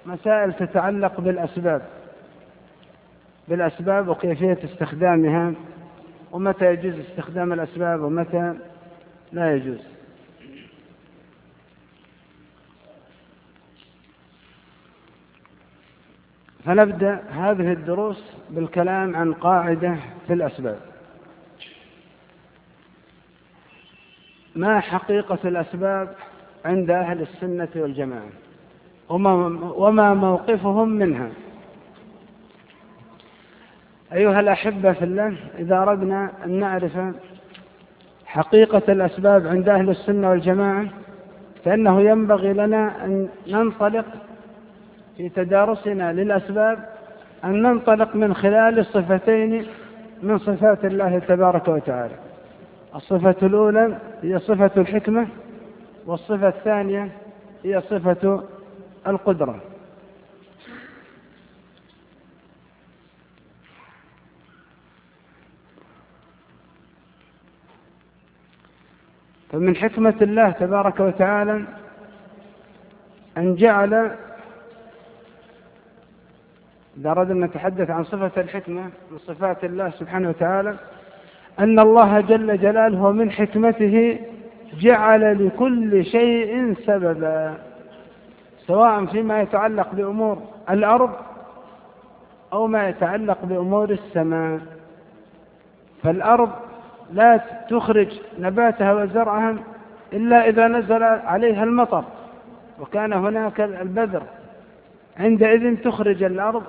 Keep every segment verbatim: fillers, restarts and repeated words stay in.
مسائل تتعلق بالأسباب بالأسباب وكيفية استخدامها، ومتى يجوز استخدام الأسباب ومتى لا يجوز. فنبدأ هذه الدروس بالكلام عن قاعدة في الأسباب. ما حقيقة الأسباب عند أهل السنة والجماعة وما موقفهم منها؟ أيها الأحبة في الله، إذا أردنا أن نعرف حقيقة الأسباب عند أهل السنة والجماعة فإنه ينبغي لنا أن ننطلق في تدارسنا للأسباب أن ننطلق من خلال صفتين من صفات الله تبارك وتعالى. الصفة الأولى هي صفة الحكمة، والصفة الثانية هي صفة القدرة. فمن حكمة الله تبارك وتعالى أن جعل، إذا أردنا أن نتحدث عن صفة الحكمة من صفات الله سبحانه وتعالى، أن الله جل جلاله من حكمته جعل لكل شيء سببا، سواء فيما يتعلق بأمور الأرض أو ما يتعلق بأمور السماء. فالأرض لا تخرج نباتها وزرعها إلا إذا نزل عليها المطر وكان هناك البذر، عندئذ تخرج الأرض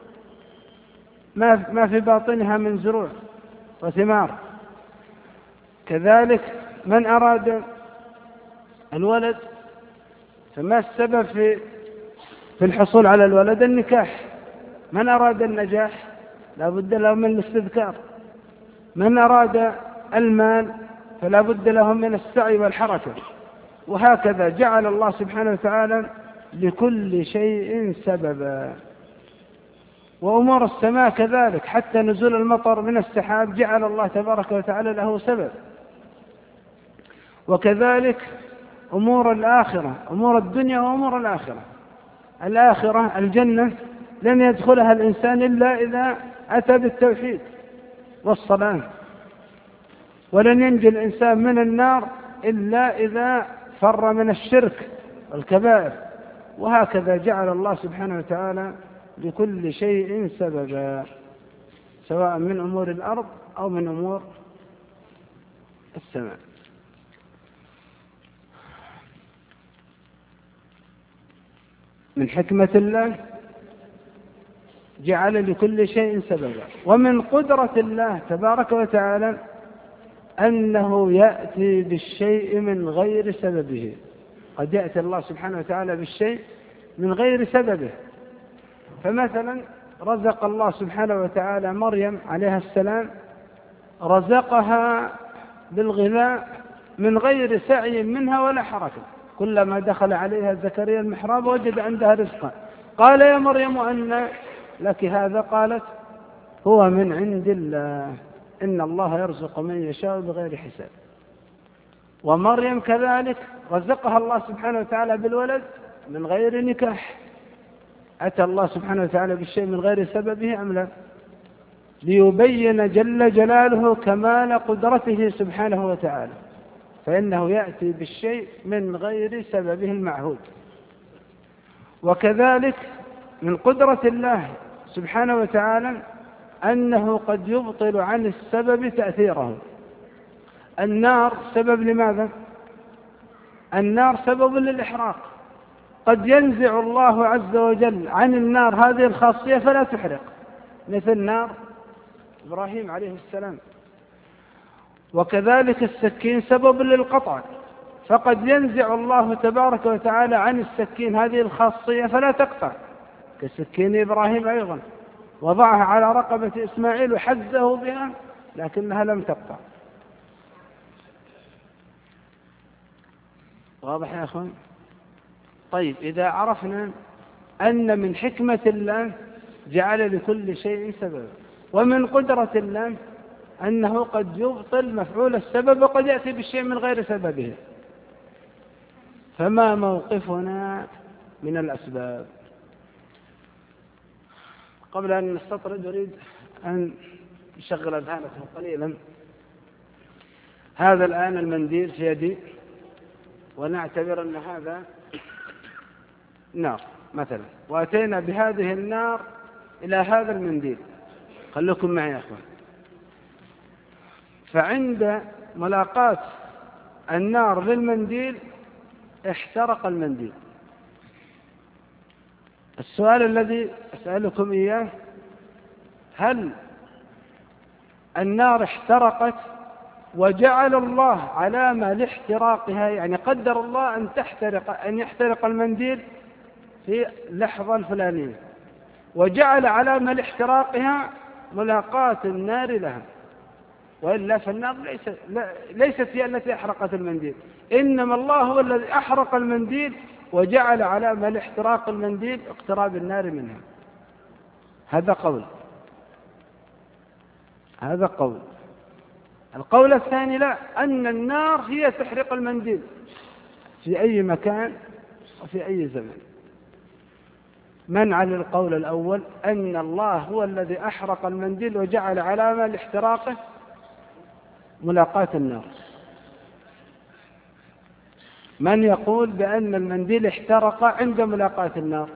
ما في باطنها من زروع وثمار. كذلك من أراد الولد فما السبب في في الحصول على الولد؟ النكاح. من أراد النجاح لا بد له من الاستذكار. من أراد المال فلا بد له من السعي والحركة. وهكذا جعل الله سبحانه وتعالى لكل شيء سببا. وأمور السماء كذلك، حتى نزول المطر من السحاب جعل الله تبارك وتعالى له سبب. وكذلك أمور الآخرة، أمور الدنيا وأمور الآخرة. الآخرة الجنة لن يدخلها الإنسان إلا إذا أتى بالتوحيد والصلاة، ولن ينجي الإنسان من النار إلا إذا فر من الشرك والكبائر. وهكذا جعل الله سبحانه وتعالى لكل شيء سببا، سواء من أمور الأرض أو من أمور السماء. من حكمة الله جعل لكل شيء سببا. ومن قدرة الله تبارك وتعالى أنه يأتي بالشيء من غير سببه. قد يأتي الله سبحانه وتعالى بالشيء من غير سببه. فمثلا رزق الله سبحانه وتعالى مريم عليها السلام، رزقها بالغذاء من غير سعي منها ولا حركة. كلما دخل عليها زكريا المحراب وجد عندها رزقا، قال يا مريم أن لك هذا؟ قالت هو من عند الله، إن الله يرزق من يشاء بغير حساب. ومريم كذلك رزقها الله سبحانه وتعالى بالولد من غير نكاح. أتى الله سبحانه وتعالى بالشيء من غير سببه أم لا؟ ليبين جل جلاله كمال قدرته سبحانه وتعالى، فإنه يأتي بالشيء من غير سببه المعهود. وكذلك من قدرة الله سبحانه وتعالى أنه قد يبطل عن السبب تأثيره. النار سبب لماذا؟ النار سبب للإحراق. قد ينزع الله عز وجل عن النار هذه الخاصية فلا تحرق، مثل نار إبراهيم عليه السلام. وكذلك السكين سبب للقطع، فقد ينزع الله تبارك وتعالى عن السكين هذه الخاصية فلا تقطع، كسكين إبراهيم أيضا، وضعها على رقبة إسماعيل وحزه بها لكنها لم تقطع. واضح يا أخوان؟ طيب، إذا عرفنا أن من حكمة الله جعل لكل شيء سبب، ومن قدرة الله أنه قد يبطل مفعول السبب وقد يأتي بالشيء من غير سببه، فما موقفنا من الأسباب؟ قبل أن نستطرد أريد أن نشغل أذهانكم قليلا. هذا الآن المنديل في يدي، ونعتبر أن هذا نار مثلا، وأتينا بهذه النار إلى هذا المنديل. خلوكم معي يا أخوان. فعند ملاقاة النار للمنديل احترق المنديل. السؤال الذي أسألكم إياه: هل النار احترقت وجعل الله علامة لاحتراقها، يعني قدر الله أن تحترق أن يحترق المنديل في اللحظة الفلانية، وجعل علامة لاحتراقها ملاقاة النار لها، وإلا فالنار ليست, ليست هي التي أحرقت المنديل، إنما الله هو الذي أحرق المنديل وجعل علامة لاحتراق المنديل اقتراب النار منها. هذا قول هذا قول القول الثاني: لا، أن النار هي تحرق المنديل في أي مكان وفي أي زمن. من على القول الأول أن الله هو الذي أحرق المنديل وجعل علامة لاحتراقه ملاقاة النار؟ من يقول بأن المنديل احترق عند ملاقاة النار؟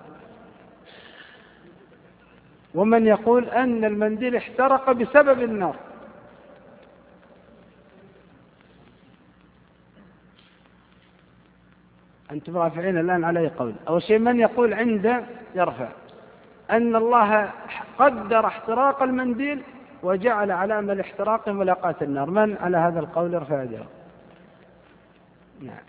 ومن يقول أن المنديل احترق بسبب النار؟ أنتم رافعين الآن على أي قول؟ أول شيء من يقول عند يرفع أن الله قدر احتراق المنديل وجعل علامة لاحتراقه ملاقاة النار؟ من على هذا القول يرفع يده؟ نعم،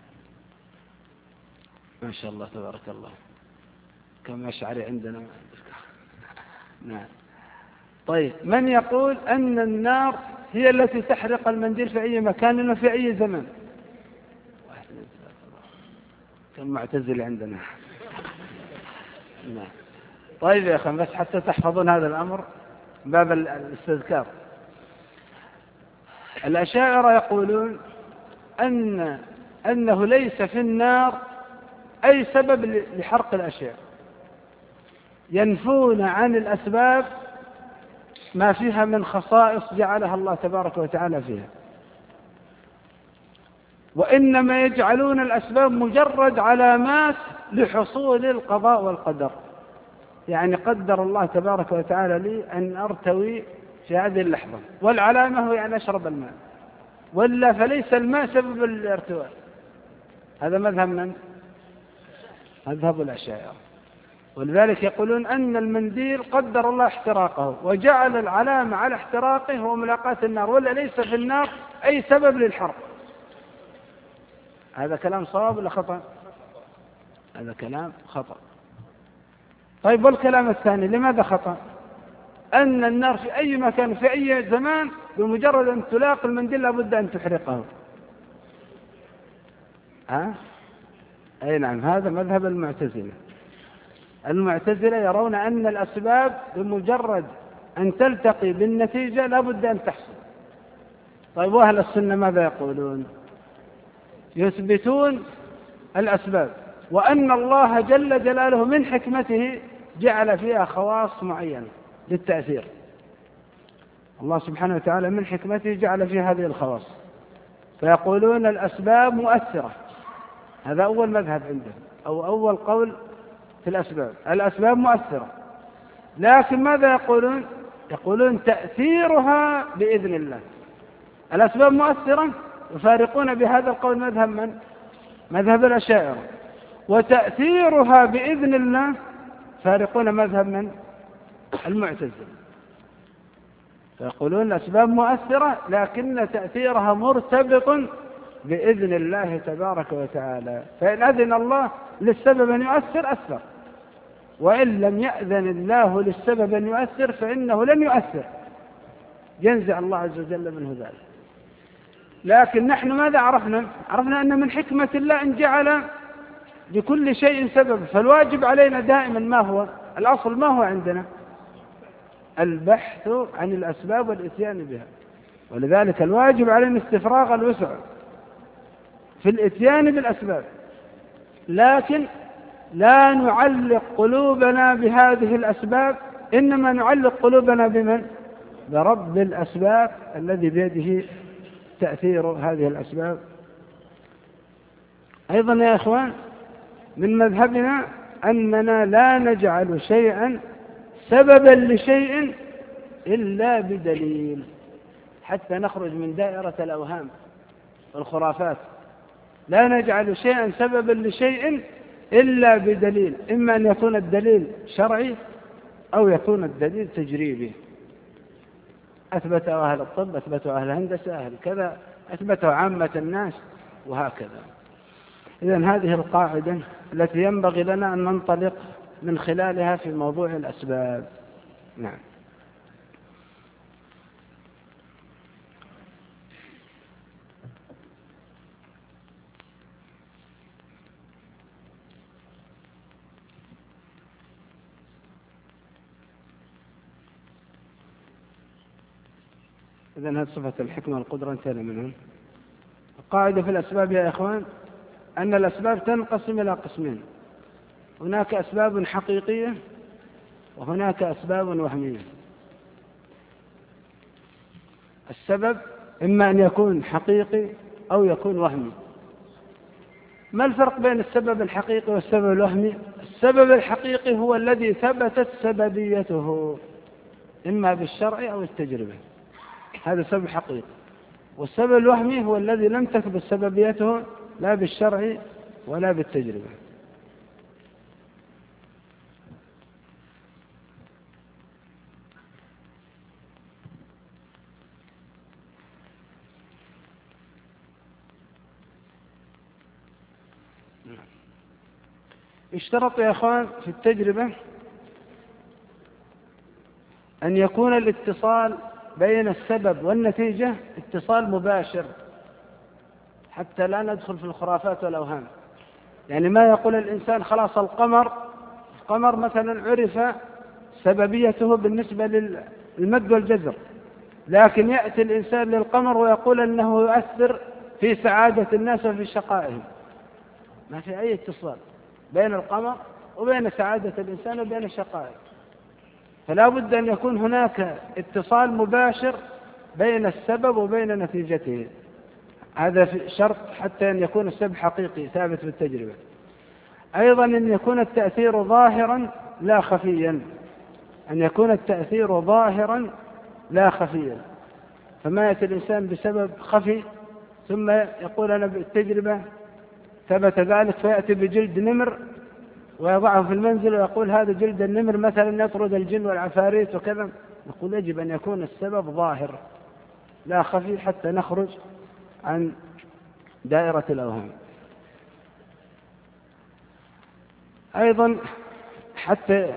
ما شاء الله تبارك الله، كم أشعري عندنا. نعم. طيب، من يقول أن النار هي التي تحرق المنديل في أي مكان وفي أي زمن؟ كم معتزل عندنا. نعم. طيب يا أخي، بس حتى تحفظون هذا الأمر باب الاستذكار. الأشاعرة يقولون أن أنه ليس في النار أي سبب لحرق الأشياء، ينفون عن الأسباب ما فيها من خصائص جعلها الله تبارك وتعالى فيها، وإنما يجعلون الأسباب مجرد علامات لحصول القضاء والقدر. يعني قدر الله تبارك وتعالى لي أن أرتوي في هذه اللحظة، والعلامة هو أن أشرب الماء، ولا فليس الماء سبب الارتواء. هذا مذهب من؟ مذهب الأشاعرة. ولذلك يقولون أن المنديل قدر الله احتراقه وجعل العلامة على احتراقه هو ملاقاة النار، ولا ليس في النار أي سبب للحرق. هذا كلام صواب ولا خطأ؟ هذا كلام خطأ. طيب، والكلام الثاني لماذا خطأ؟ أن النار في أي مكان في أي زمان بمجرد أن تلاقي المنديل لابد أن تحرقه. ها؟ أي نعم، هذا مذهب المعتزلة. المعتزلة يرون أن الأسباب بمجرد أن تلتقي بالنتيجة لابد أن تحصل. طيب، وأهل السنة ماذا يقولون؟ يثبتون الأسباب، وأن الله جل جلاله من حكمته جعل فيها خواص معينة للتأثير. الله سبحانه وتعالى من حكمته جعل فيها هذه الخواص، فيقولون الأسباب مؤثرة. هذا أول مذهب عندهم، أو أول قول في الأسباب، الأسباب مؤثرة. لكن ماذا يقولون؟ يقولون تأثيرها بإذن الله. الأسباب مؤثرة، يفارقون بهذا القول مذهب من؟ مذهب الأشاعرة. وتأثيرها بإذن الله فارقون مذهب من؟ المعتزلة. فيقولون الأسباب مؤثرة لكن تأثيرها مرتبط بإذن الله تبارك وتعالى، فإن أذن الله للسبب أن يؤثر أثر، وإن لم يأذن الله للسبب أن يؤثر فإنه لن يؤثر، ينزع الله عز وجل منه ذلك. لكن نحن ماذا عرفنا؟ عرفنا أن من حكمة الله أن جعل لكل شيء سبب، فالواجب علينا دائما ما هو الأصل؟ ما هو عندنا؟ البحث عن الأسباب والإتيان بها. ولذلك الواجب علينا استفراغ الوسع في الإتيان بالأسباب، لكن لا نعلق قلوبنا بهذه الأسباب إنما نعلق قلوبنا بمن؟ برب الأسباب الذي بيده تأثير هذه الأسباب. أيضا يا إخوان من مذهبنا أننا لا نجعل شيئا سببا لشيء إلا بدليل، حتى نخرج من دائرة الأوهام والخرافات. لا نجعل شيئا سببا لشيء إلا بدليل، إما أن يكون الدليل شرعي أو يكون الدليل تجريبي، أثبته أهل الطب، أثبته أهل الهندسة، أهل كذا، أثبته عامة الناس، وهكذا. إذن هذه القاعدة التي ينبغي لنا أن ننطلق من خلالها في موضوع الأسباب. نعم. إذن هذه صفة الحكمة والقدرة انتهينا منهم. القاعدة في الأسباب يا إخوان أن الأسباب تنقسم إلى قسمين: هناك أسباب حقيقية وهناك أسباب وهمية. السبب إما أن يكون حقيقي أو يكون وهمي. ما الفرق بين السبب الحقيقي والسبب الوهمي؟ السبب الحقيقي هو الذي ثبتت سببيته إما بالشرع أو التجربة، هذا سبب حقيقي. والسبب الوهمي هو الذي لم تثبت سببيته لا بالشرع ولا بالتجربة. اشترط يا أخوان في التجربة أن يكون الاتصال بين السبب والنتيجة اتصال مباشر، حتى لا ندخل في الخرافات والأوهام. يعني ما يقول الإنسان خلاص القمر القمر مثلا عرف سببيته بالنسبة للمد والجزر، لكن يأتي الإنسان للقمر ويقول أنه يؤثر في سعادة الناس وفي شقائهم. ما في أي اتصال بين القمر وبين سعادة الإنسان وبين شقائه. فلا بد أن يكون هناك اتصال مباشر بين السبب وبين نتيجته. هذا شرط حتى أن يكون السبب حقيقي ثابت بالتجربة. أيضا أن يكون التأثير ظاهرا لا خفيا، أن يكون التأثير ظاهرا لا خفيا. فما يأتي الإنسان بسبب خفي ثم يقول أنا بالتجربة ثبت ذلك، فيأتي بجلد نمر ويضعه في المنزل ويقول هذا جلد النمر مثلا يطرد الجن والعفاريت وكذا. نقول يجب أن يكون السبب ظاهر لا خفي حتى نخرج عن دائرة الأوهام. أيضا حتى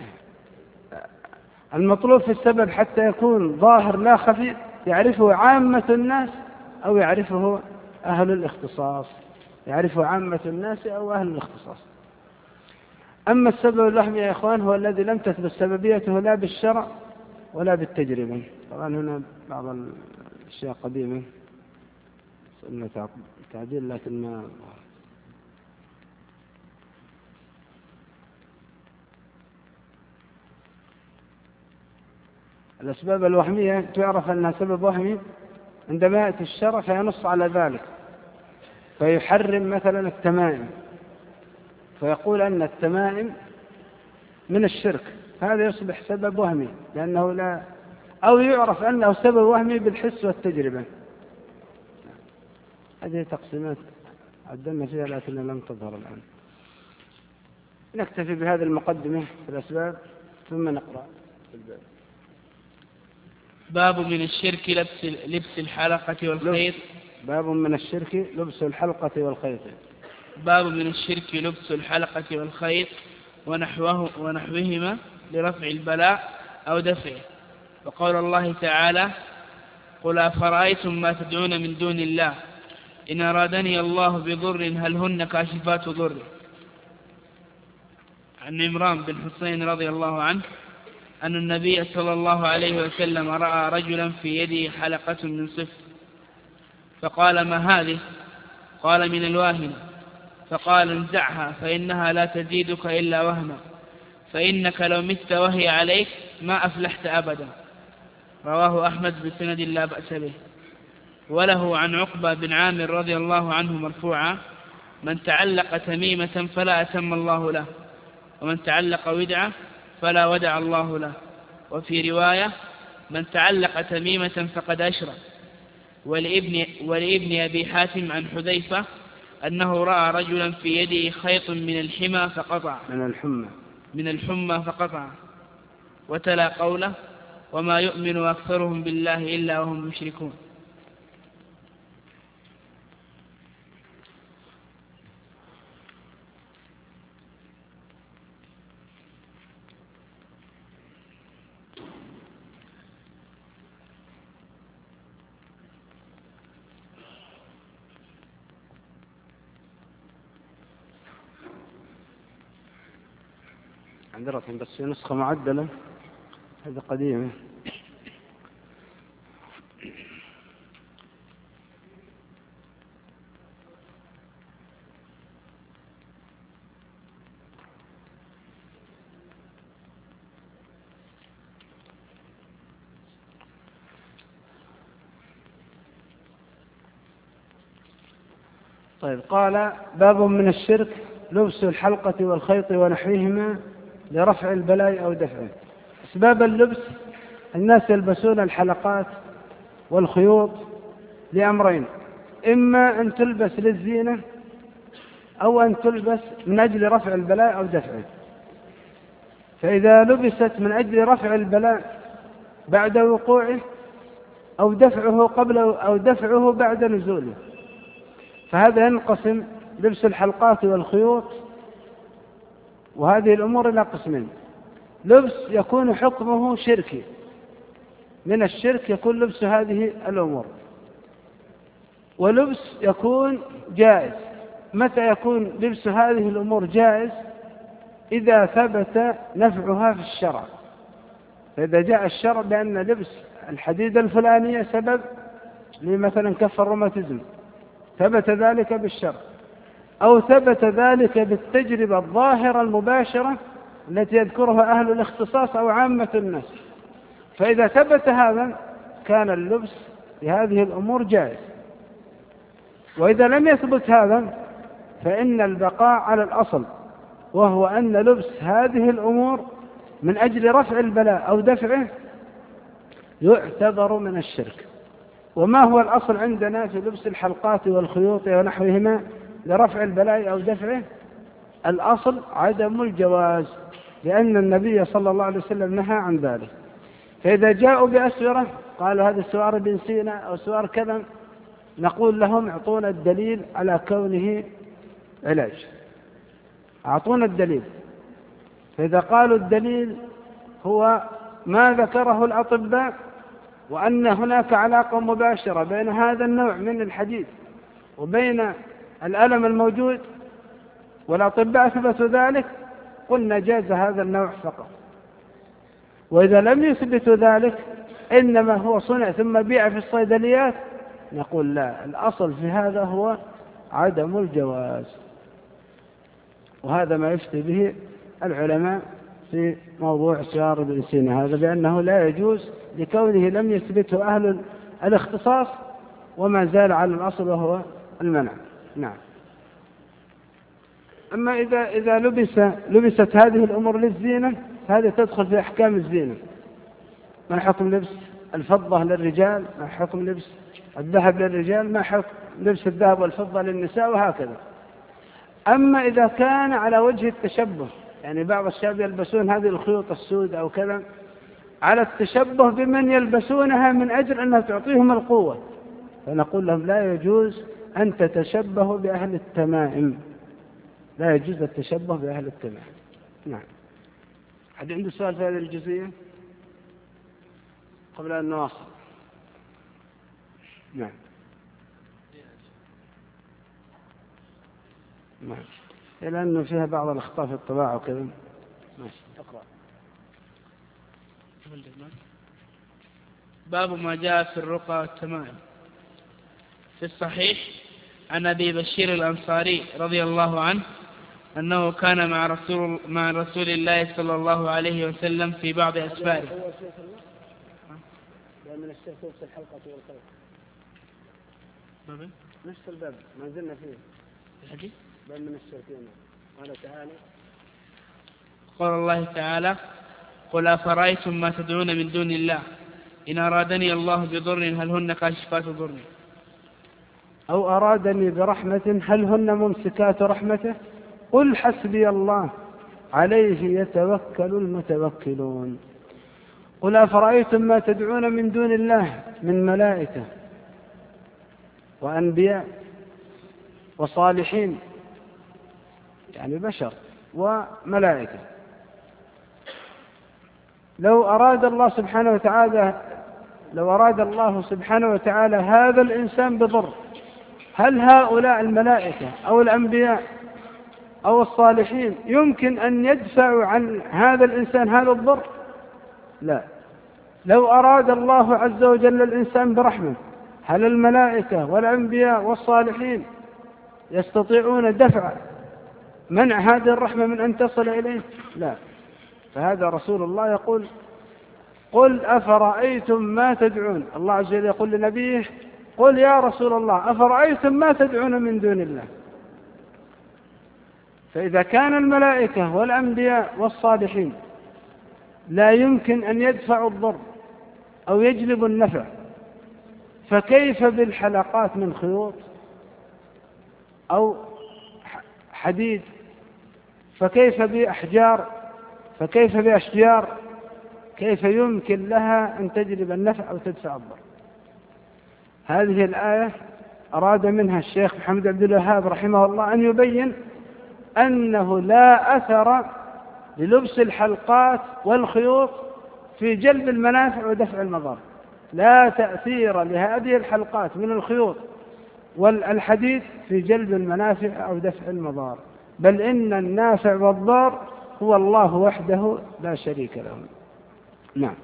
المطلوب في السبب حتى يكون ظاهر لا خفي يعرفه عامة الناس أو يعرفه أهل الاختصاص، يعرفه عامة الناس أو أهل الاختصاص. أما السبب الوهمي يا إخوان هو الذي لم تثبت سببيته لا بالشرع ولا بالتجربة. طبعا هنا بعض الأشياء قديمة سألنا تعديل لكن ما الأسباب الوهمية تعرف أنها سبب وهمي عندما يأتي الشرع فينص على ذلك، فيحرم مثلا التمائم، فيقول أن التمائم من الشرك، هذا يصبح سبب وهمي لأنه لا، أو يعرف أنه سبب وهمي بالحس والتجربة. هذه تقسيمات عدلنا فيها لكنها لم تظهر الآن. نكتفي بهذه المقدمة في الأسباب ثم نقرأ الباب. باب من الشرك لبس لبس الحلقة والخيط. باب من الشرك لبس الحلقة والخيط. باب من الشرك لبس الحلقة والخيط ونحوه ونحوهما لرفع البلاء أو دفعه. وقول الله تعالى: قل أفرأيتم ما تدعون من دون الله إن أرادني الله بضر هل هن كاشفات ضره. عن عمران بن حسين رضي الله عنه أن النبي صلى الله عليه وسلم رأى رجلا في يده حلقة من صفر، فقال: ما هذه؟ قال: من الواهن. فقال: انزعها فإنها لا تزيدك إلا وهنا، فإنك لو مت وهي عليك ما أفلحت أبدا. رواه أحمد بسند لا بأس به. وله عن عقبة بن عامر رضي الله عنه مرفوعا: من تعلق تميمة فلا أتم الله له، ومن تعلق ودعة فلا ودع الله له. وفي رواية: من تعلق تميمة فقد أشرك. ولابن, ولابن أبي حاتم عن حذيفة أنه رأى رجلا في يده خيط من الحمى فقطع من الحمى من الحمى فقطع وتلا قوله: وما يؤمن أكثرهم بالله إلا وهم مشركون. عند رسم بس في نسخة معدلة، هذه قديمة. طيب، قال: باب من الشرك لبس الحلقة والخيط ونحوهما لرفع البلاء أو دفعه. أسباب اللبس: الناس يلبسون الحلقات والخيوط لأمرين: إما أن تلبس للزينة، أو أن تلبس من أجل رفع البلاء أو دفعه. فإذا لبست من أجل رفع البلاء بعد وقوعه، أو دفعه قبل أو دفعه بعد نزوله، فهذا ينقسم لبس الحلقات والخيوط وهذه الأمور إلى قسمين: لبس يكون حكمه شركي، من الشرك يكون لبس هذه الأمور، ولبس يكون جائز. متى يكون لبس هذه الأمور جائز؟ إذا ثبت نفعها في الشرع. فإذا جاء الشرع بأن لبس الحديدة الفلانية سبب لمثلا كف الروماتيزم، ثبت ذلك بالشرع، أو ثبت ذلك بالتجربة الظاهرة المباشرة التي يذكرها أهل الاختصاص أو عامة الناس، فإذا ثبت هذا كان اللبس لهذه الأمور جائز. وإذا لم يثبت هذا فإن البقاء على الأصل، وهو أن لبس هذه الأمور من أجل رفع البلاء أو دفعه يعتبر من الشرك. وما هو الأصل عندنا في لبس الحلقات والخيوط ونحوهما لرفع البلاء أو دفعه؟ الأصل عدم الجواز، لأن النبي صلى الله عليه وسلم نهى عن ذلك. فإذا جاءوا بأسورة قالوا هذا سوار بن سينا أو سوار كذا، نقول لهم اعطونا الدليل على كونه علاج، اعطونا الدليل. فإذا قالوا الدليل هو ما ذكره الأطباء، وأن هناك علاقة مباشرة بين هذا النوع من الحديد وبين الألم الموجود، والأطباء أثبتوا ذلك، قلنا جاز هذا النوع فقط. وإذا لم يثبتوا ذلك، إنما هو صنع ثم بيع في الصيدليات، نقول لا، الأصل في هذا هو عدم الجواز. وهذا ما يفتي به العلماء في موضوع سوار بن سينا هذا، بأنه لا يجوز لكونه لم يثبته أهل الاختصاص، وما زال على الأصل وهو المنع. نعم. أما إذا إذا لبس لبست هذه الأمور للزينة، هذه تدخل في أحكام الزينة. ما حكم لبس الفضة للرجال، ما حكم لبس الذهب للرجال، ما حكم لبس الذهب والفضة للنساء، وهكذا. أما إذا كان على وجه التشبه، يعني بعض الشباب يلبسون هذه الخيوط السود أو كذا على التشبه بمن يلبسونها من أجل أنها تعطيهم القوة، فنقول لهم لا يجوز أن تتشبهوا بأهل التمائم، لا يجوز التشبه بأهل التمائم. نعم. حد عنده سؤال في هذه الجزئية قبل أن نواصل؟ نعم. نعم. إلا أنه فيها بعض الأخطاء في الطباعة وكذا. ماشي. اقرأ. باب ما جاء في الرقى والتمائم. في الصحيح عن أبي بشير الأنصاري رضي الله عنه أنه كان مع رسول, مع رسول الله صلى الله عليه وسلم في بعض أسفاره. من الشيخ لبس الحلقة والخيط نفس الباب ما زلنا فيه الحديث باب من الشركين. قال تعالى قال الله تعالى قل أفرأيتم ما تدعون من دون الله إن أرادني الله بضر هل هن كاشفات ضري أو أرادني برحمة هل هن ممسكات رحمته قل حسبي الله عليه يتوكل المتوكلون. قل أفرأيتم ما تدعون من دون الله من ملائكة وأنبياء وصالحين يعني بشر وملائكة لو أراد الله سبحانه وتعالى لو أراد الله سبحانه وتعالى هذا الإنسان بضر هل هؤلاء الملائكة أو الأنبياء أو الصالحين يمكن أن يدفعوا عن هذا الإنسان هذا الضر؟ لا. لو أراد الله عز وجل الإنسان برحمة هل الملائكة والأنبياء والصالحين يستطيعون دفع منع هذه الرحمة من أن تصل إليه؟ لا. فهذا رسول الله يقول قل أفرأيتم ما تدعون. الله عز وجل يقول لنبيه قل يا رسول الله أفرأيتم ما تدعون من دون الله. فإذا كان الملائكة والأنبياء والصالحين لا يمكن أن يدفعوا الضر أو يجلبوا النفع فكيف بالحلقات من خيوط أو حديد فكيف بأحجار فكيف بأشجار كيف يمكن لها أن تجلب النفع أو تدفع الضر؟ هذه الآية أراد منها الشيخ محمد عبد الوهاب رحمه الله أن يبين أنه لا أثر للبس الحلقات والخيوط في جلب المنافع ودفع المضار. لا تأثير لهذه الحلقات من الخيوط والحديد في جلب المنافع أو دفع المضار بل إن النافع والضار هو الله وحده لا شريك له. نعم.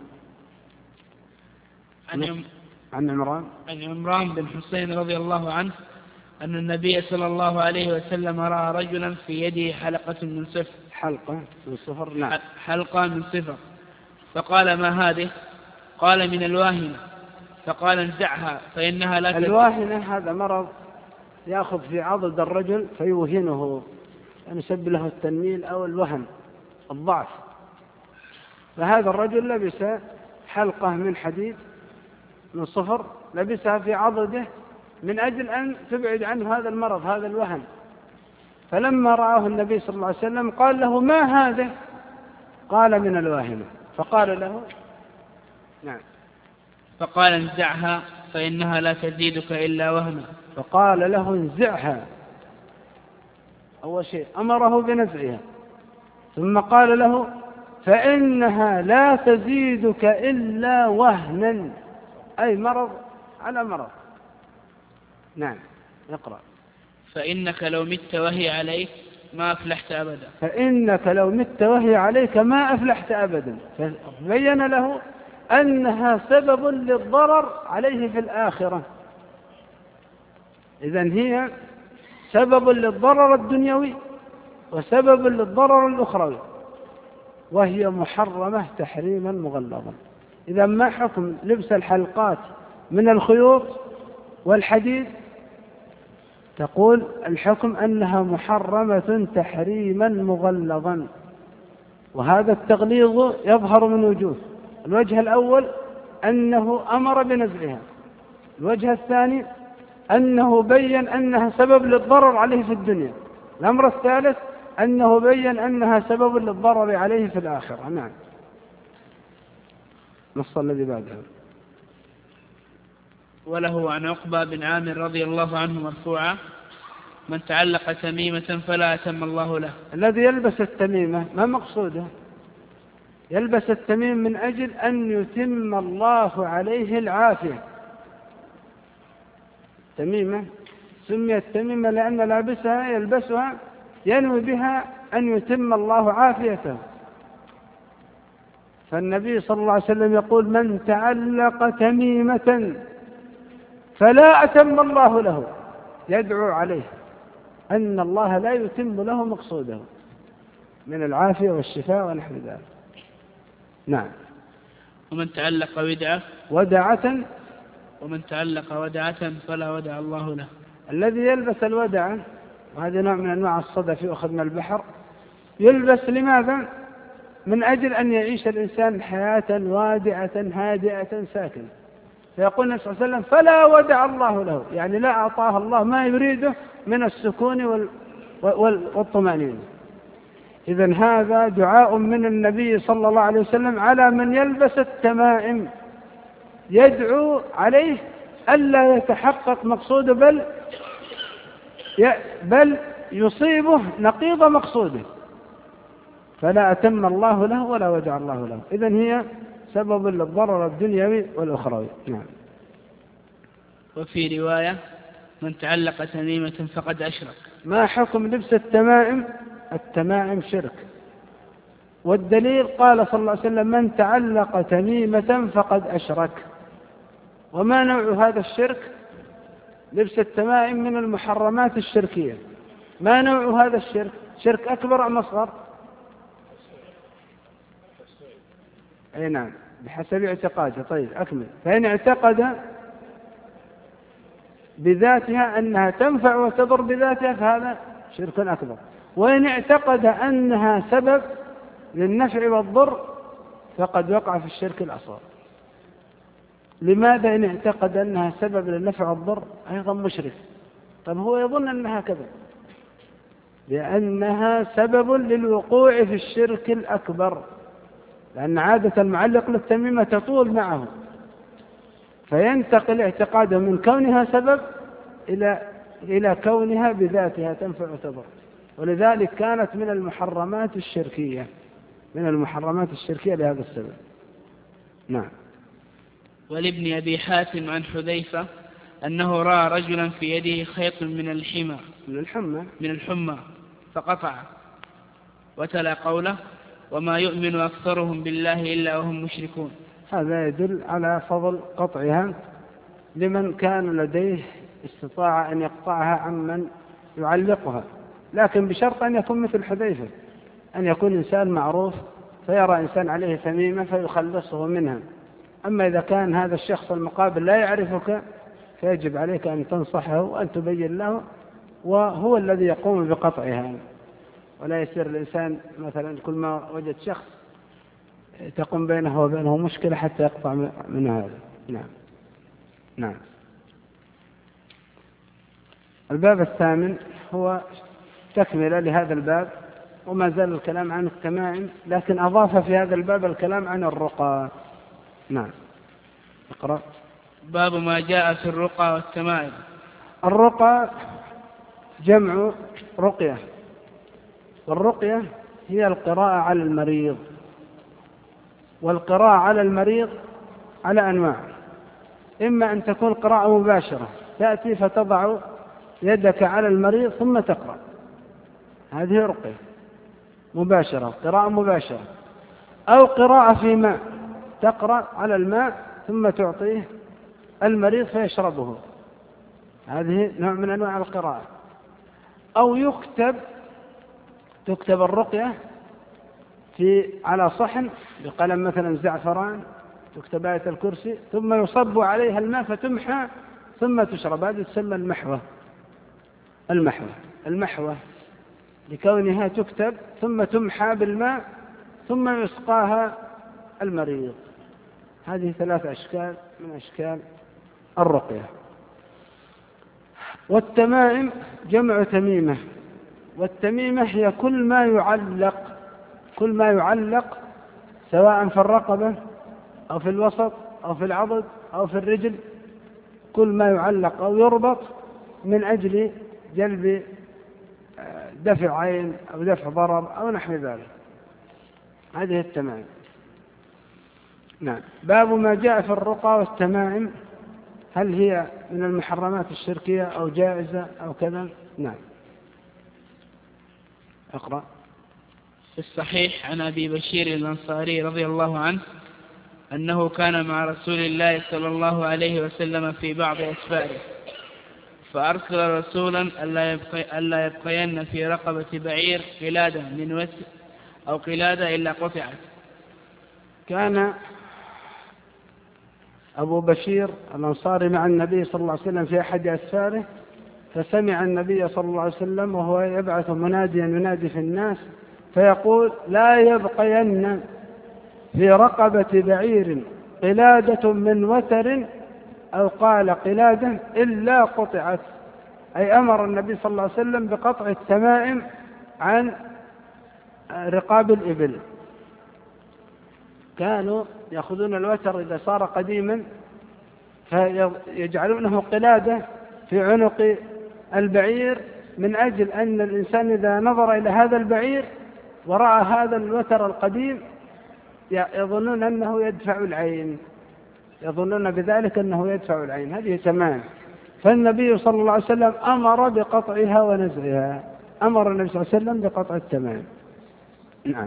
عن عن عمران عن عمران بن حسين رضي الله عنه أن النبي صلى الله عليه وسلم رأى رجلا في يده حلقة من صفر حلقة من صفر نعم حلقة من صفر فقال ما هذه؟ قال من الواهنة. فقال انزعها فإنها لا تدري. الواهنة هذا مرض يأخذ في عضد الرجل فيوهنه يعني يسبب له التنميل أو الوهن الضعف. فهذا الرجل لبس حلقة من حديد من صفر لبسها في عضده من أجل أن تبعد عنه هذا المرض هذا الوهن. فلما رآه النبي صلى الله عليه وسلم قال له ما هذا؟ قال من الواهنة. فقال له نعم. فقال انزعها فإنها لا تزيدك إلا وهنا. فقال له انزعها. أول شيء أمره بنزعها ثم قال له فإنها لا تزيدك إلا وهنا أي مرض على مرض. نعم اقرأ. فإنك لو مت وهي عليك ما أفلحت أبدا. فإنك لو مت وهي عليك ما أفلحت أبدا. فبين له أنها سبب للضرر عليه في الآخرة. إذن هي سبب للضرر الدنيوي وسبب للضرر الأخروي وهي محرمة تحريما مغلظا. إذا ما حكم لبس الحلقات من الخيوط والحديد؟ تقول الحكم أنها محرمة تحريما مغلظا. وهذا التغليظ يظهر من وجوه. الوجه الأول أنه أمر بنزعها. الوجه الثاني أنه بين أنها سبب للضرر عليه في الدنيا. الأمر الثالث أنه بين أنها سبب للضرر عليه في الآخرة. نعم. نص الذي بعده. وله عن عقبة بن عامر رضي الله عنه مرفوعا من تعلق تميمة فلا أتم الله له. الذي يلبس التميمة ما مقصوده؟ يلبس التميم من أجل أن يتم الله عليه العافية. تميمة سميت تميمة لأن لابسها يلبسها ينوي بها أن يتم الله عافيته. فالنبي صلى الله عليه وسلم يقول من تعلق تميمة فلا أتم الله له يدعو عليه أن الله لا يتم له مقصوده من العافية والشفاء ونحو ذلك. نعم. ومن تعلق ودعة ودعة ومن تعلق ودعة فلا ودع الله له. الذي يلبس الودعة، وهذا نوع من أنواع الصدف يؤخذ من البحر، يلبس لماذا؟ من أجل أن يعيش الإنسان حياة وادعة هادئة ساكنة. فيقول النبي صلى الله عليه وسلم فلا ودع الله له، يعني لا أعطاه الله ما يريده من السكون وال... وال... والطمأنينة. إذن هذا دعاء من النبي صلى الله عليه وسلم على من يلبس التمائم، يدعو عليه ألا يتحقق مقصوده بل ي... بل يصيبه نقيض مقصوده، فلا أتم الله له ولا ودع الله له. إذن هي سبب للضرر الدنيوي والأخروي. نعم. وفي رواية من تعلق تميمة فقد أشرك. ما حكم لبس التمائم؟ التمائم شرك، والدليل قال صلى الله عليه وسلم من تعلق تميمة فقد أشرك. وما نوع هذا الشرك؟ لبس التمائم من المحرمات الشركية. ما نوع هذا الشرك؟ شرك أكبر أم أصغر؟ أي نعم، بحسب اعتقاده. طيب أكمل. فإن اعتقد بذاتها أنها تنفع وتضر بذاتها فهذا شرك أكبر. وإن اعتقد أنها سبب للنفع والضر فقد وقع في الشرك الأصغر. لماذا إن اعتقد أنها سبب للنفع والضر أيضا مشرك؟ طب هو يظن أنها كذا، لأنها سبب للوقوع في الشرك الأكبر، لأن عادة المعلق للتميمة تطول معه، فينتقل اعتقاده من كونها سبب إلى إلى كونها بذاتها تنفع وتضر. ولذلك كانت من المحرمات الشركية، من المحرمات الشركية لهذا السبب. نعم. ولابن أبي حاتم عن حذيفة أنه رأى رجلا في يده خيط من الحمى من الحمى من الحمى فقطعه، وتلا قوله وما يؤمن أكثرهم بالله إلا وهم مشركون. هذا يدل على فضل قطعها لمن كان لديه استطاع أن يقطعها عمن يعلقها، لكن بشرط أن يكون مثل حذيفة، أن يكون إنسان معروف فيرى إنسان عليه تميمة فيخلصه منها. أما إذا كان هذا الشخص المقابل لا يعرفك فيجب عليك أن تنصحه وأن تبين له، وهو الذي يقوم بقطعها، ولا يصير الإنسان مثلا كل ما وجد شخص تقوم بينه وبينه مشكلة حتى يقطع من هذا. نعم. نعم. الباب الثامن هو تكملة لهذا الباب، وما زال الكلام عن التمائم، لكن أضاف في هذا الباب الكلام عن الرقى. نعم. اقرأ. باب ما جاء في الرقى والتمائم. الرقى جمع رقية، والرقية هي القراءة على المريض، والقراءة على المريض على أنواع. إما أن تكون قراءة مباشرة، تأتي فتضع يدك على المريض ثم تقرأ، هذه رقية مباشرة، قراءة مباشرة. أو قراءة في ماء، تقرأ على الماء ثم تعطيه المريض فيشربه، هذه نوع من أنواع القراءة. أو يكتب تكتب الرقية في على صحن بقلم مثلا زعفران، تكتب آية الكرسي ثم يصب عليها الماء فتمحى ثم تشرب، هذه تسمى المحوة. المحوة المحوة لكونها تكتب ثم تمحى بالماء ثم يسقاها المريض. هذه ثلاث أشكال من أشكال الرقية. والتمائم جمع تميمة، والتميمة هي كل ما يعلق كل ما يعلق سواء في الرقبة أو في الوسط أو في العضد أو في الرجل، كل ما يعلق أو يربط من أجل جلب دفع عين أو دفع ضرر أو نحو ذلك، هذه التمائم. نعم. باب ما جاء في الرقى والتمائم، هل هي من المحرمات الشركية أو جائزة أو كذا؟ نعم. اقرأ. في الصحيح عن أبي بشير الأنصاري رضي الله عنه أنه كان مع رسول الله صلى الله عليه وسلم في بعض أسفاره، فأرسل رسولا ألا, يبقي ألا يبقين في رقبة بعير قلادة من وتر أو قلادة إلا قطعت. كان أبو بشير الأنصاري مع النبي صلى الله عليه وسلم في أحد أسفاره، فسمع النبي صلى الله عليه وسلم وهو يبعث مناديا ينادي في الناس فيقول: لا يبقين في رقبة بعير قلادة من وتر أو قال قلادة إلا قطعت، أي أمر النبي صلى الله عليه وسلم بقطع التمائم عن رقاب الإبل. كانوا يأخذون الوتر إذا صار قديما فيجعلونه قلادة في عنق البعير، من أجل أن الإنسان إذا نظر إلى هذا البعير ورأى هذا الوتر القديم يظنون أنه يدفع العين، يظنون بذلك أنه يدفع العين. هذه تمام. فالنبي صلى الله عليه وسلم أمر بقطعها ونزعها، أمر النبي صلى الله عليه وسلم بقطع التمام. نعم.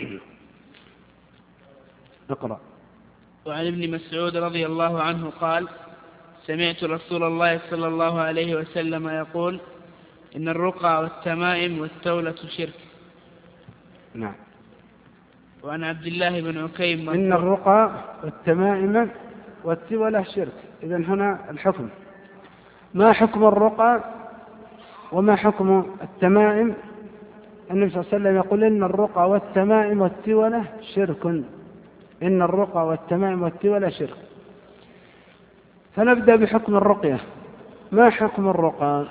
اقرأ. وعن ابن مسعود رضي الله عنه قال: سمعت رسول الله صلى الله عليه وسلم يقول: إن الرقى والتمائم والتولة شرك. نعم. وعن عبد الله بن عكيم: إن الرقى والتمائم والتولة شرك. إذن هنا الحكم، ما حكم الرقى وما حكم التمائم؟ النبي صلى الله عليه وسلم يقول: إن الرقى والتمائم والتولة شرك. إن الرقى والتمائم والتولة شرك. فنبدأ بحكم الرقية. ما حكم الرقى؟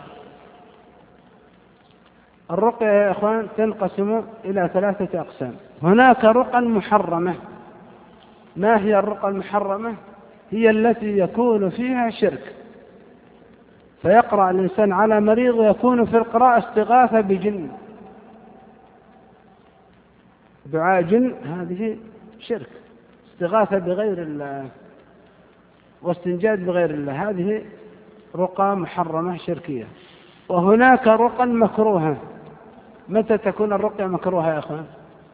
الرقية يا إخوان تنقسم إلى ثلاثة أقسام. هناك رقى محرمة. ما هي الرقى المحرمة؟ هي التي يكون فيها شرك، فيقرأ الإنسان على مريض ويكون في القراءة استغاثة بجن، دعاء جن، هذه شرك. استغاثة بغير الله واستنجاد بغير الله، هذه رقى محرمة شركية. وهناك رقى مكروهة. متى تكون الرقية مكروهة يا أخوان؟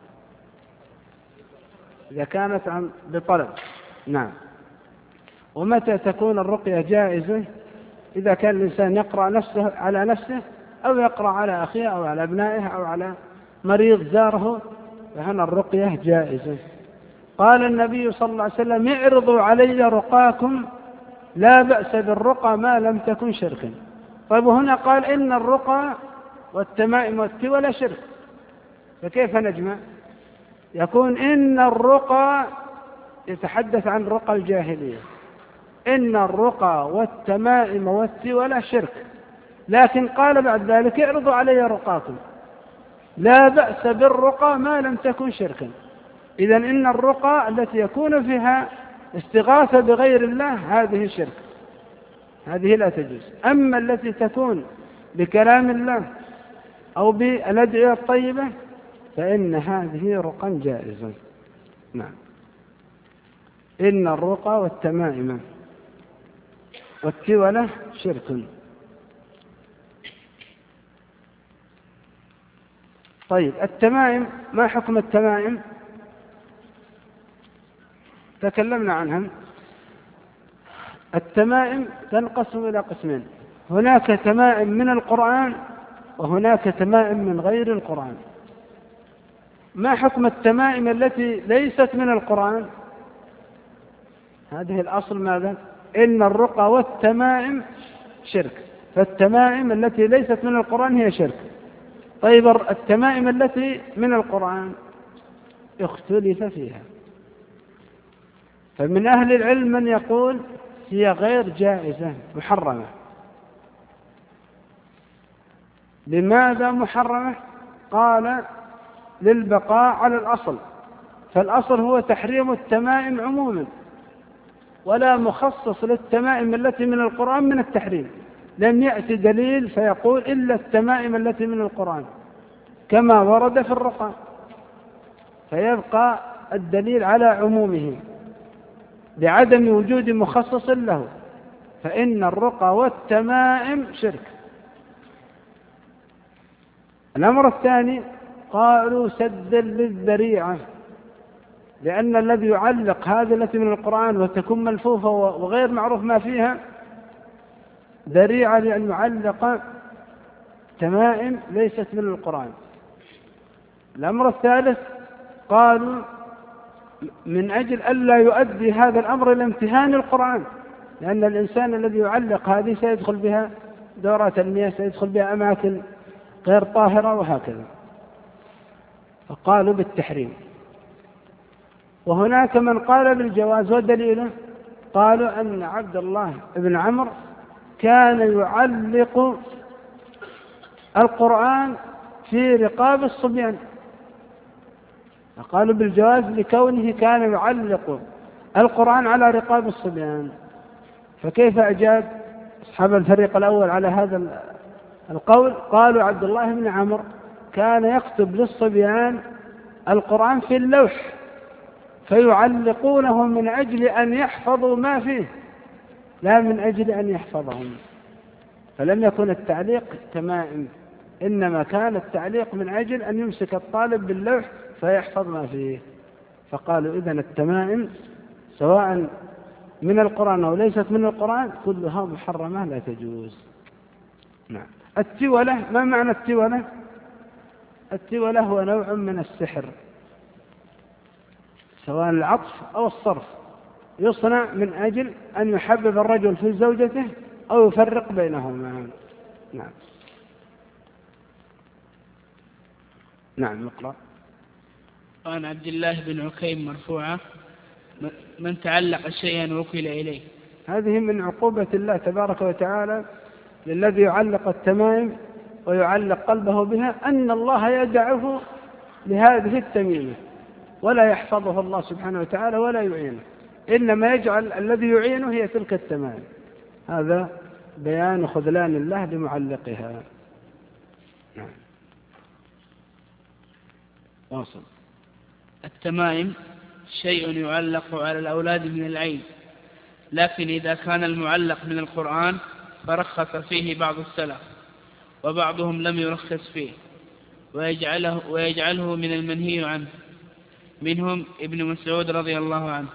إذا كانت عن بطلب. نعم. ومتى تكون الرقية جائزة؟ إذا كان الإنسان يقرأ نفسه على نفسه أو يقرأ على أخيه أو على أبنائه أو على مريض زاره، فهنا الرقية جائزة. قال النبي صلى الله عليه وسلم: اعرضوا علي رقاكم لا بأس بالرقى ما لم تكن شركا. طيب هنا قال إن الرقى والتمائم والتولى شرك، فكيف نجمع؟ يكون إن الرقى يتحدث عن رقى الجاهلية، إن الرقى والتمائم والتولى شرك، لكن قال بعد ذلك: اعرضوا علي رقاكم لا بأس بالرقى ما لم تكن شركا. إذن إن الرقى التي يكون فيها استغاثة بغير الله هذه شرك، هذه لا تجوز. أما التي تكون بكلام الله أو بالأدعية الطيبة فإن هذه رقى جائزة. نعم. إن الرقى والتمائم والتولة شرك. طيب التمائم، ما حكم التمائم؟ تكلمنا عنها. التمائم تنقسم إلى قسمين: هناك تمائم من القرآن وهناك تمائم من غير القرآن. ما حكم التمائم التي ليست من القرآن؟ هذه الأصل ماذا؟ إن الرقى والتمائم شرك، فالتمائم التي ليست من القرآن هي شرك. طيب التمائم التي من القرآن اختلف فيها، فمن أهل العلم من يقول هي غير جائزة محرمة. لماذا محرمة؟ قال: للبقاء على الأصل، فالأصل هو تحريم التمائم عموما، ولا مخصص للتمائم التي من القرآن من التحريم. لم يأتي دليل فيقول إلا التمائم التي من القرآن كما ورد في الرقى، فيبقى الدليل على عمومه لعدم وجود مخصص له، فإن الرقى والتمائم شرك. الأمر الثاني قالوا سدا للذريعة، لأن الذي يعلق هذه التي من القرآن وتكون ملفوفة وغير معروف ما فيها ذريعة لأن يعلق تمائم ليست من القرآن. الأمر الثالث قالوا من أجل ألا يؤدي هذا الأمر إلى امتهان القرآن، لأن الإنسان الذي يعلق هذه سيدخل بها دورات المياه، سيدخل بها أماكن غير طاهرة وهكذا، فقالوا بالتحريم. وهناك من قال بالجواز، ودليله قالوا أن عبد الله بن عمرو كان يعلق القرآن في رقاب الصبيان، فقالوا بالجواز لكونه كان يعلق القرآن على رقاب الصبيان. فكيف أجاب أصحاب الفريق الأول على هذا القول؟ قالوا عبد الله بن عمرو كان يكتب للصبيان القرآن في اللوح فيعلقونه من أجل أن يحفظوا ما فيه لا من أجل أن يحفظهم، فلم يكن التعليق تمائم، إنما كان التعليق من أجل أن يمسك الطالب باللوح فيحفظ ما فيه. فقالوا إذن التمائم سواء من القرآن أو ليست من القرآن كلها محرمة لا تجوز. نعم. التولة، ما معنى التولة؟ التولة هو نوع من السحر، سواء العطف أو الصرف، يصنع من أجل أن يحبب الرجل في زوجته أو يفرق بينهما. نعم. نعم اقرأ. عن عبد الله بن عكيم مرفوعة: من تعلق شيئا وكل إليه. هذه من عقوبة الله تبارك وتعالى للذي يعلق التمائم ويعلق قلبه بها، أن الله يدعه لهذه التميمة ولا يحفظه الله سبحانه وتعالى ولا يعينه، إنما يجعل الذي يعينه هي تلك التمائم. هذا بيان خذلان الله لمعلقها. نعم. واصل. التمائم شيء يعلق على الأولاد من العين، لكن إذا كان المعلق من القرآن فرخص فيه بعض السلف، وبعضهم لم يرخص فيه ويجعله, ويجعله من المنهي عنه، منهم ابن مسعود رضي الله عنه.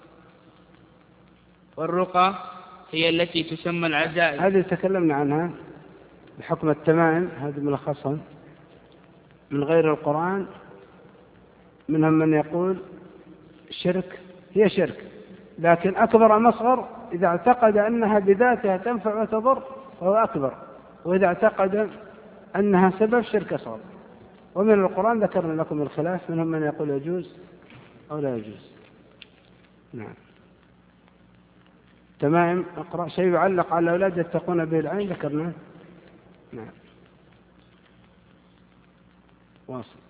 والرقى هي التي تسمى العزائم. هذه تكلمنا عنها بحكم التمائم، هذه ملخصا من غير القرآن. منهم من يقول شرك، هي شرك لكن أكبر أم أصغر؟ إذا اعتقد أنها بذاتها تنفع وتضر فهو أكبر، وإذا اعتقد أنها سبب شرك أصغر. ومن القرآن ذكرنا لكم الخلاف، منهم من يقول يجوز أو لا يجوز. نعم. تمام. أقرأ. شيء يعلق على الأولاد يتقون به العين، ذكرنا. نعم. واصل.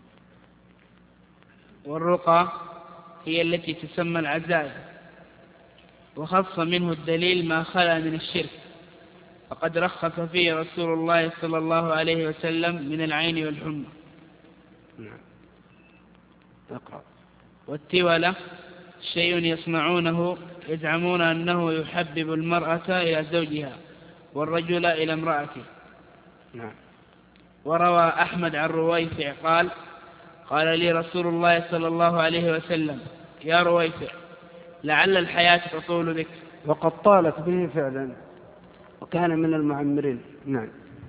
والرقى هي التي تسمى العزائم، وخص منه الدليل ما خلا من الشرك، فقد رخص فيه رسول الله صلى الله عليه وسلم من العين والحمى. نعم. اقرأ. والتولة شيء يصنعونه يزعمون أنه يحبب المرأة إلى زوجها والرجل إلى امرأته. نعم. وروى أحمد عن رويفع قال: قال لي رسول الله صلى الله عليه وسلم: يا رويفع، لعل الحياة تطول بك. وقد طالت به فعلا، وكان من المعمرين. نعم.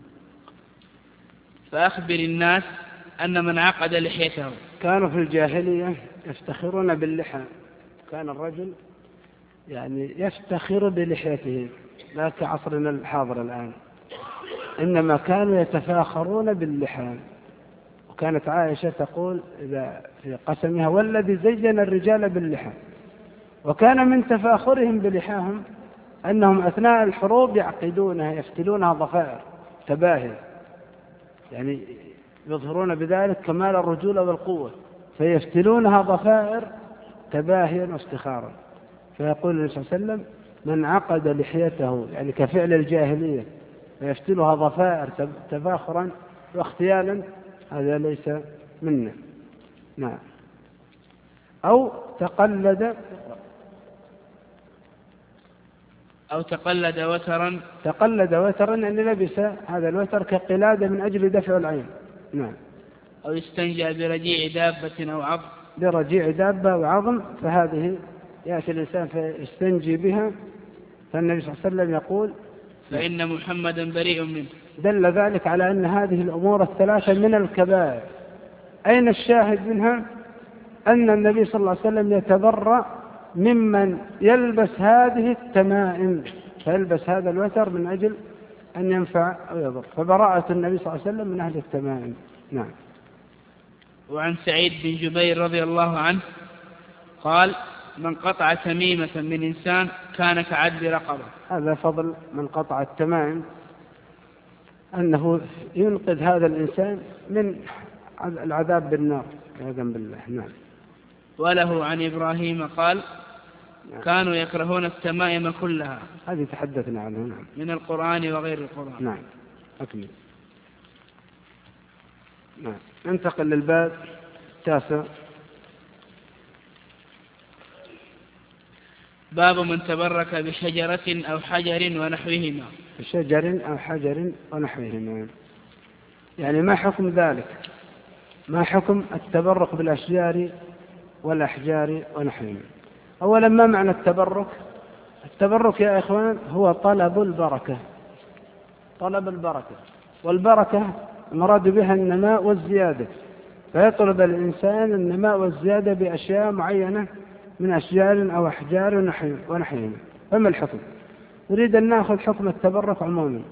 فأخبر الناس أن من عقد لحيته. كانوا في الجاهلية يفتخرون باللحى، كان الرجل يعني يفتخر بلحيته، لا كعصرنا الحاضر الآن، إنما كانوا يتفاخرون باللحى. وكانت عائشة تقول إذا في قسمها: والذي زين الرجال باللحى. وكان من تفاخرهم بلحاهم أنهم أثناء الحروب يعقدونها، يفتلونها ضفائر تباهي، يعني يظهرون بذلك كمال الرجولة والقوة، فيفتلونها ضفائر تباهيا وافتخارا. فيقول النبي صلى الله عليه وسلم: من عقد لحيته، يعني كفعل الجاهلية، فيفتلها ضفائر تفاخرا واختيالا، هذا ليس منا. نعم. أو تقلد أو تقلد وترا. تقلد وترا يعني لبس هذا الوتر كقلادة من أجل دفع العين. نعم. أو يستنجى برجيع دابة أو عظم. برجيع دابة وعظم، فهذه يأتي الإنسان فيستنجي بها، فالنبي صلى الله عليه وسلم يقول: فإن محمدا بريء منه. دل ذلك على أن هذه الأمور الثلاثة من الكبائر. أين الشاهد منها؟ أن النبي صلى الله عليه وسلم يتبرأ ممن يلبس هذه التمائم، فيلبس هذا الوتر من أجل أن ينفع أو يضر، فبراءة النبي صلى الله عليه وسلم من أهل التمائم. نعم. وعن سعيد بن جبير رضي الله عنه قال: من قطع تميمة من إنسان كان كعدل رقبة. هذا فضل من قطع التمائم، أنه ينقذ هذا الإنسان من العذاب بالنار عياذا بالله. نعم. وله عن إبراهيم قال: كانوا يكرهون التمائم كلها. هذه تحدثنا عنه. نعم. من القرآن وغير القرآن. نعم. أكمل. نعم. ننتقل للباب التاسع. باب من تبرك بشجرة أو حجر ونحوهما. بشجر أو حجر ونحوهما، يعني ما حكم ذلك؟ ما حكم التبرك بالأشجار والأحجار ونحوهما؟ أولا، ما معنى التبرك؟ التبرك يا إخوان هو طلب البركة، طلب البركة، والبركة المراد بها النماء والزيادة، فيطلب الإنسان النماء والزيادة بأشياء معينة من أشجار أو أحجار ونحوهما. فما الحكم؟ نريد أن نأخذ حكم التبرك عموما.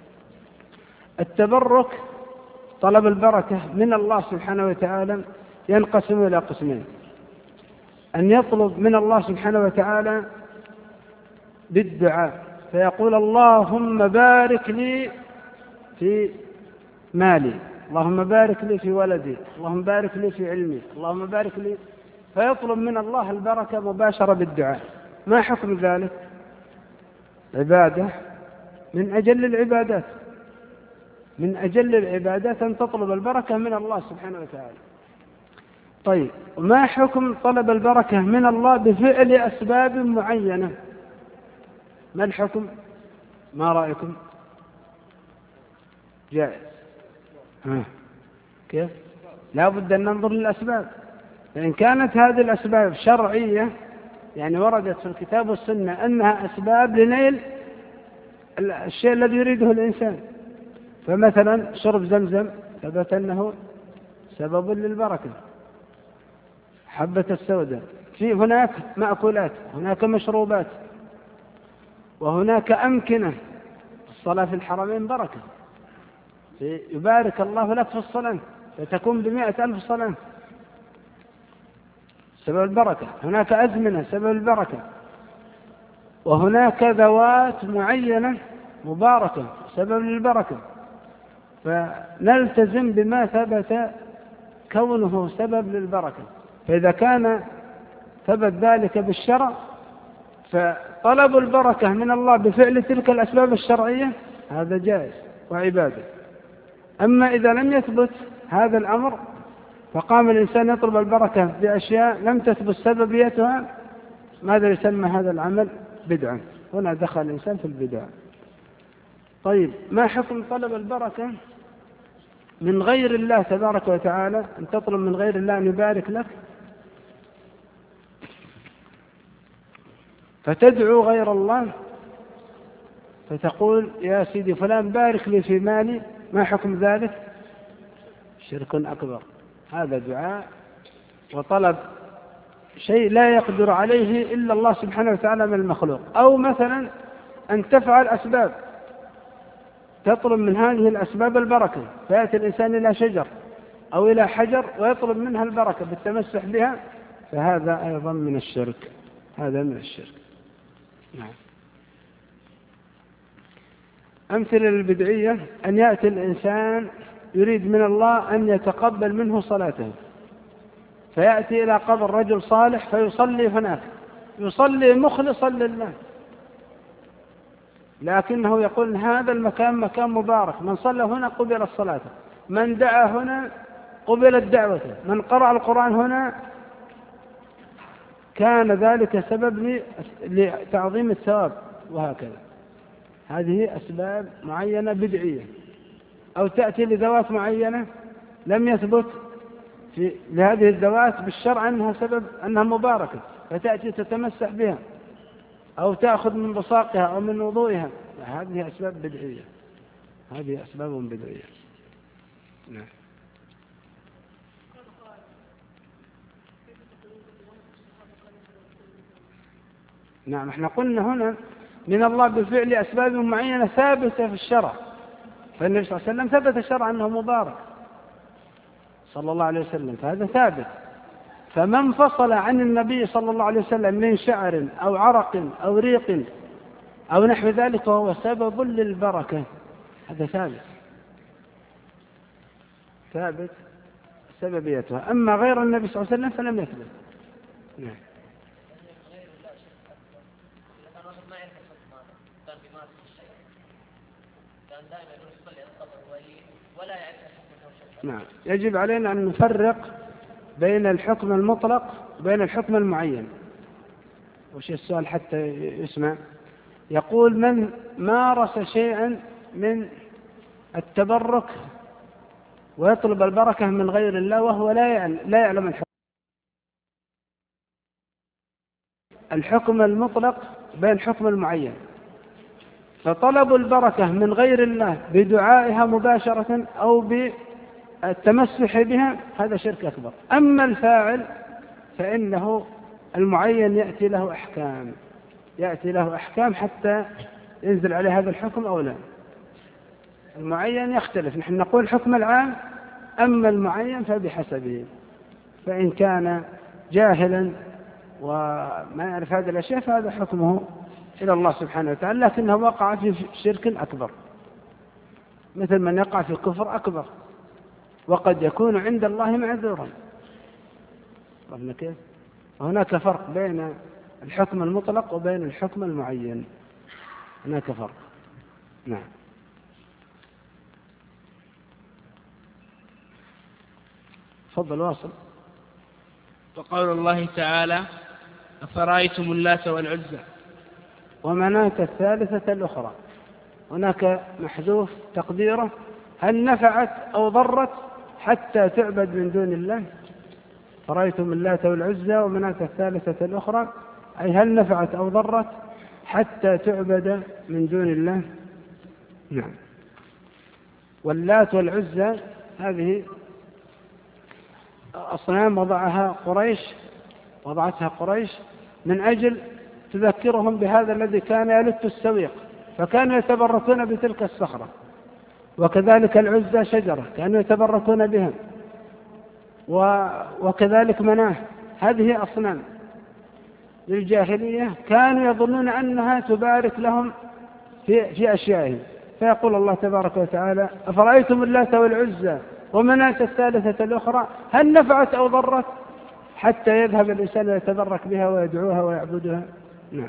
التبرك طلب البركة من الله سبحانه وتعالى ينقسم إلى قسمين: أن يطلب من الله سبحانه وتعالى بالدعاء، فيقول: اللهم بارك لي في مالي، اللهم بارك لي في ولدي، اللهم بارك لي في علمي، اللهم بارك لي، فيطلب من الله البركة مباشرة بالدعاء. ما حكم ذلك؟ عبادة من أجل العبادات، من أجل العبادات أن تطلب البركة من الله سبحانه وتعالى. طيب، ما حكم طلب البركة من الله بفعل أسباب معينة؟ ما الحكم؟ ما رأيكم؟ جائز. ها. كيف؟ لا بد أن ننظر للأسباب، فإن كانت هذه الأسباب شرعية، يعني وردت في الكتاب والسنة أنها أسباب لنيل الشيء الذي يريده الإنسان، فمثلا شرب زمزم ثبت أنه سبب للبركة، حبة السوداء، في هناك مأكولات، هناك مشروبات، وهناك أمكنة. الصلاة في الحرمين بركة، يبارك الله لك في الصلاة فتكون بمئة ألف صلاة، سبب البركة. هناك أزمنة سبب البركة، وهناك ذوات معينة مباركة سبب للبركة، فنلتزم بما ثبت كونه سبب للبركة. فإذا كان ثبت ذلك بالشرع فطلب البركة من الله بفعل تلك الأسباب الشرعية هذا جائز وعبادة. أما إذا لم يثبت هذا الأمر فقام الإنسان يطلب البركة بأشياء لم تثبت سببيتها، ماذا يسمى هذا العمل؟ بدعة. هنا دخل الإنسان في البدع. طيب، ما حكم طلب البركة من غير الله تبارك وتعالى؟ أن تطلب من غير الله أن يبارك لك، فتدعو غير الله فتقول: يا سيدي فلان بارك لي في مالي. ما حكم ذلك؟ شرك أكبر. هذا دعاء وطلب شيء لا يقدر عليه إلا الله سبحانه وتعالى من المخلوق. أو مثلا أن تفعل أسباب تطلب من هذه الأسباب البركة، فيأتي الإنسان إلى شجر أو إلى حجر ويطلب منها البركة بالتمسح بها، فهذا أيضا من الشرك، هذا من الشرك. نعم. أمثلة البدعية: أن يأتي الإنسان يريد من الله أن يتقبل منه صلاته، فيأتي إلى قبر رجل صالح فيصلي هناك، يصلي مخلصا لله، لكنه يقول هذا المكان مكان مبارك، من صلى هنا قبل الصلاة، من دعا هنا قبلت دعوته، من قرأ القرآن هنا كان ذلك سبب لتعظيم الثواب، وهكذا. هذه أسباب معينة بدعية. أو تأتي لذوات معينة لم يثبت في لهذه الذوات بالشرع أنها سبب أنها مباركة، فتأتي تتمسح بها أو تأخذ من بصاقها أو من وضوئها، هذه أسباب بدعية، هذه أسباب بدعية. نعم. نعم، احنا قلنا هنا من الله بفعل أسباب معينة ثابتة في الشرع، فالنبي صلى الله عليه وسلم ثبت الشرع أنه مبارك صلى الله عليه وسلم، فهذا ثابت. فمن فصل عن النبي صلى الله عليه وسلم من شعر أو عرق أو ريق أو نحو ذلك وهو سبب للبركة، هذا ثابت ثابت سببيتها. أما غير النبي صلى الله عليه وسلم فلم يثبت. نعم. نعم، يجب علينا أن نفرق بين الحكم المطلق وبين الحكم المعين. وش السؤال حتى يسمع؟ يقول: من مارس شيئا من التبرك ويطلب البركة من غير الله وهو لا يعلم الحكم الحكم المطلق بين الحكم المعين، فطلب البركة من غير الله بدعائها مباشرة أو بالتمسح بها هذا شرك أكبر. أما الفاعل فإنه المعين يأتي له أحكام يأتي له أحكام حتى ينزل عليه هذا الحكم أو لا. المعين يختلف، نحن نقول الحكم العام، أما المعين فبحسبه، فإن كان جاهلا وما يعرف هذه الأشياء فهذا حكمه إلى الله سبحانه وتعالى، لكنه وقع في شرك أكبر، مثل من يقع في كفر أكبر، وقد يكون عند الله معذورا. هناك فرق بين الحكم المطلق وبين الحكم المعين، هناك فرق. نعم. تفضل واصل. وقول الله تعالى: أفرأيتم اللات والعزى ومناة الثالثة الأخرى، هناك محذوف تقديره: هل نفعت أو ضرت حتى تعبد من دون الله؟ فرأيتم اللات والعزى ومناة الثالثة الأخرى، أي هل نفعت أو ضرت حتى تعبد من دون الله؟ نعم. واللات والعزى هذه أصنام وضعها قريش وضعتها قريش من أجل تذكرهم بهذا الذي كان يلت السويق، فكانوا يتبركون بتلك الصخرة. وكذلك العزى شجرة كانوا يتبركون بها، وكذلك مناه، هذه أصنام للجاهلية كانوا يظنون أنها تبارك لهم في, في أشيائهم. فيقول الله تبارك وتعالى: أفرأيتم اللات والعزى ومناة الثالثة الأخرى هل نفعت أو ضرت حتى يذهب الإنسان ويتبرك بها ويدعوها ويعبدها؟ نعم.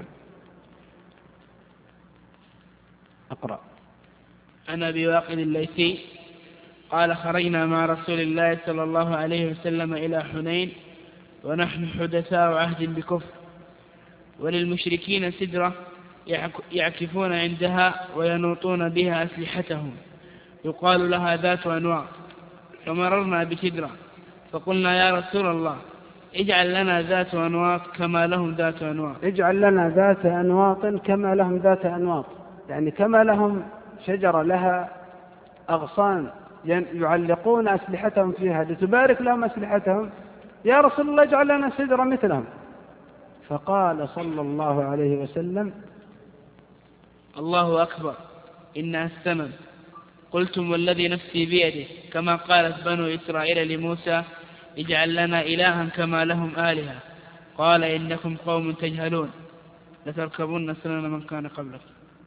أقرأ. عن أبي واقد الليثي قال: خرجنا مع رسول الله صلى الله عليه وسلم إلى حنين ونحن حدثاء عهد بكفر، وللمشركين سدرة يعكفون عندها وينوطون بها أسلحتهم يقال لها ذات أنواط، فمررنا بسدرة فقلنا: يا رسول الله، اجعل لنا ذات أنواط كما لهم ذات أنواط. اجعل لنا ذات أنواط كما لهم ذات أنواط، يعني كما لهم شجرة لها أغصان يعلقون أسلحتهم فيها لتبارك لهم أسلحتهم، يا رسول الله اجعل لنا سدرة مثلهم. فقال صلى الله عليه وسلم: الله أكبر، إنها السمن. قلتم والذي نفسي بيده، كما قالت بنو إسرائيل لموسى: اجعل لنا إلها كما لهم آلهة. قال: إنكم قوم تجهلون، لتركبن سنن من كان قبلكم.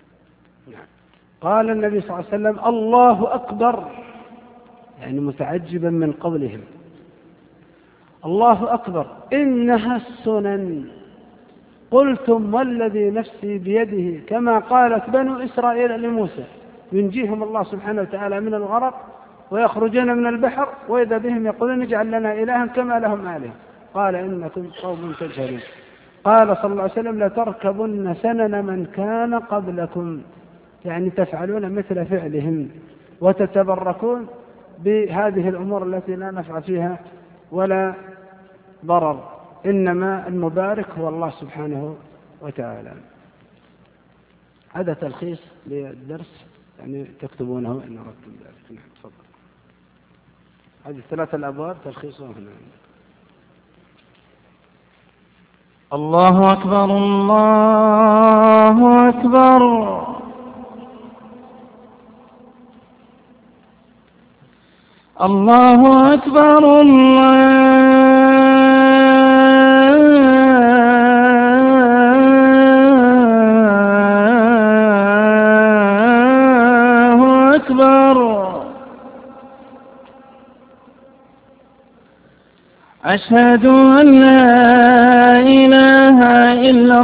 قال النبي صلى الله عليه وسلم: الله أكبر، يعني متعجبا من قولهم: الله أكبر، إنها السنن. قلتم والذي نفسي بيده، كما قالت بنو إسرائيل لموسى. ينجيهم الله سبحانه وتعالى من الغرق ويخرجون من البحر، وإذا بهم يقولون: اجعل لنا إلها كما لهم آلهة. قال: إنكم قوم تجهلون. قال صلى الله عليه وسلم: لتركبن سنن من كان قبلكم، يعني تفعلون مثل فعلهم وتتبركون بهذه الأمور التي لا نفع فيها ولا ضرر، إنما المبارك هو الله سبحانه وتعالى. هذا تلخيص للدرس، يعني تكتبونه إن أردتم ذلك. نعم تفضل. هذه الثلاثة الأبواب تلخيصها هنا. الله أكبر الله أكبر. الله أكبر الله أكبر. أشهد أن لا إله إلا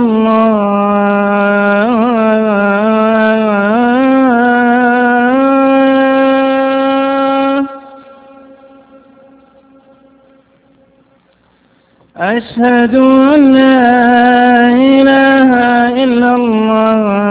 الله أشهد أن لا إله إلا الله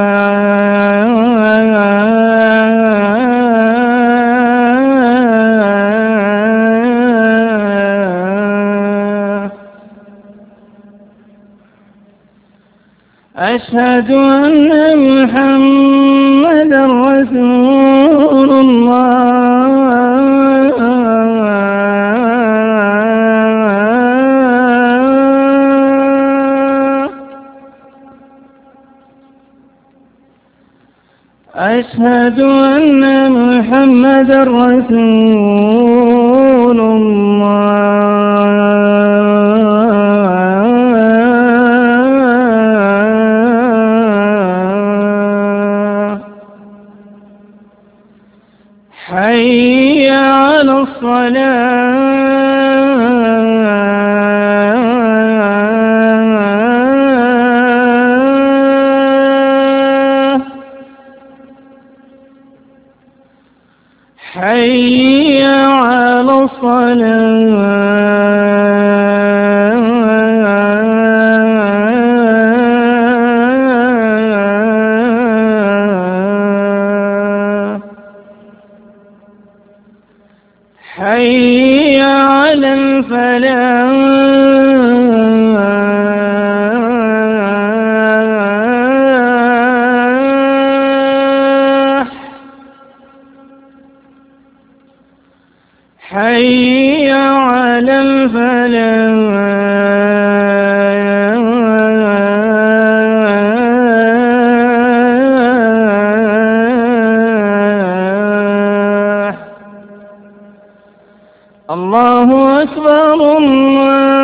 أشهد أن محمدا رسول الله أشهد أن محمدا رسول الله. حي على الصلاة. حي على الصلاة. حي على الفلاح. حي على الفلاح. الله أكبر الله